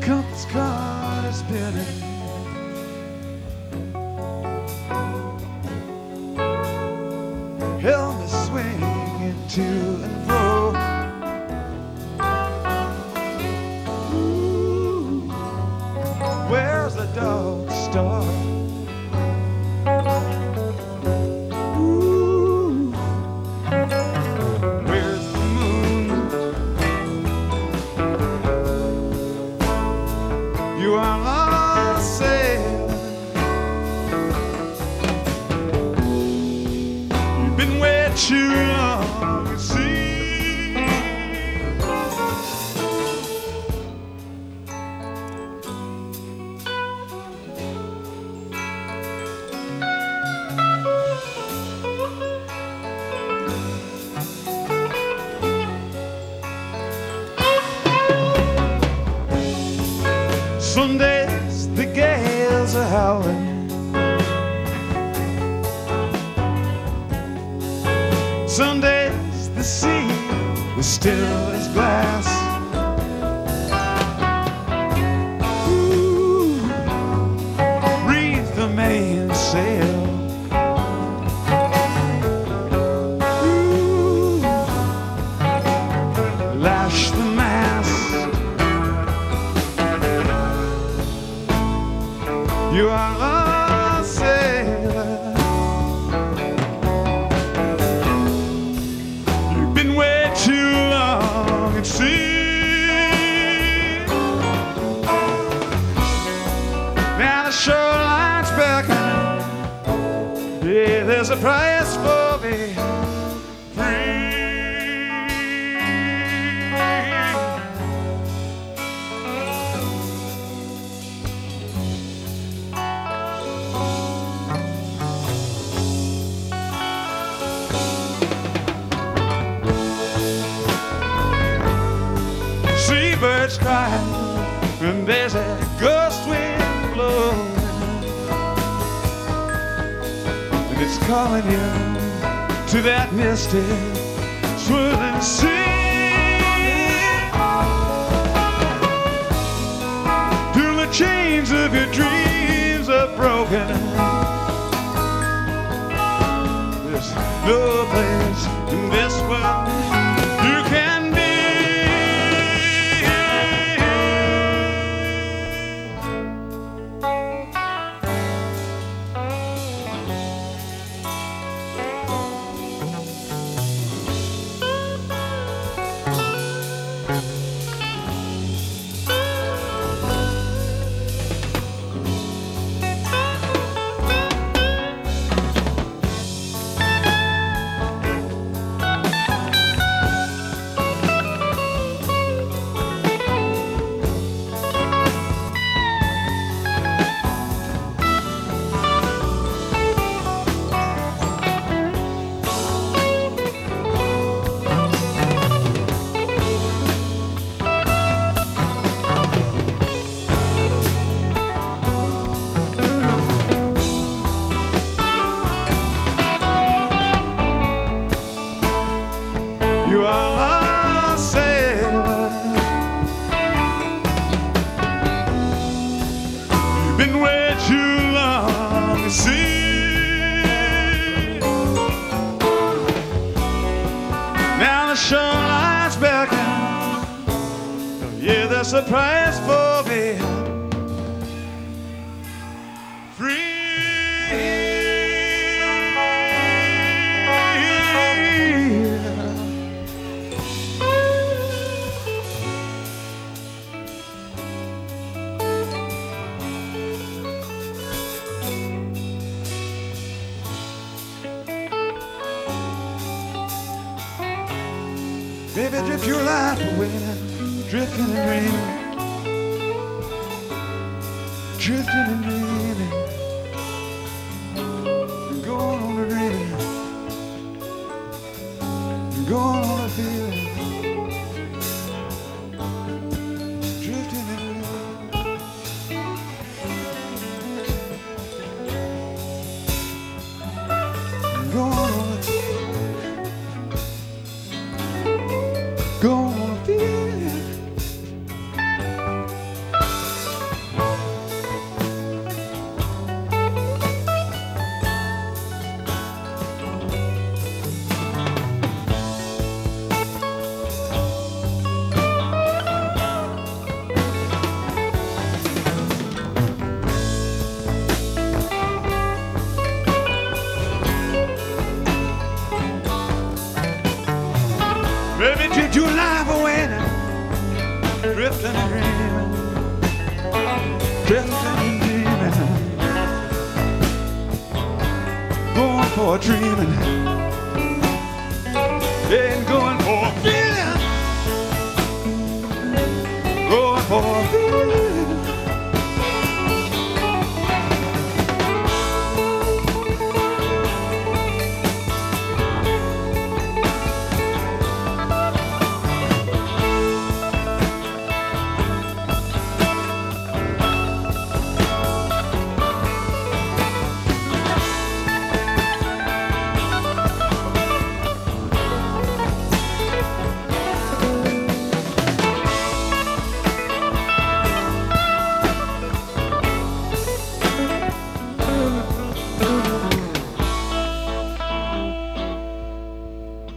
compass card is spinning. Helmet swinging to and fro. Ooh, where's the dog star? Ooh, where's the moon? You are on sale. You've been way too long, you see. Some days the gales are howling. Some days the sea is still as glass. Ooh, reef the mainsail. Ooh, lash the mast. You are a sailor. You've been way too long at sea. Now the shoreline's beckoning. Yeah, there's a price for me. Seabirds cry, and there's a gust wind blowing, and it's calling you to that misty, swirling sea. Till the chains of your dreams are broken. There's no place in this world you can be. You are a sailor. You've been way too long at sea. Now the shoreline's beckoning. Yeah, there's a price for being free. Baby, drift your life away now, drifting and dreaming, drifting and dreaming, and going on a dreaming, and going on a feeling, drifting and dreaming, and going on a Go on, feel it. drifting and dreaming, drifting and dreaming, going for a dreaming, ain't going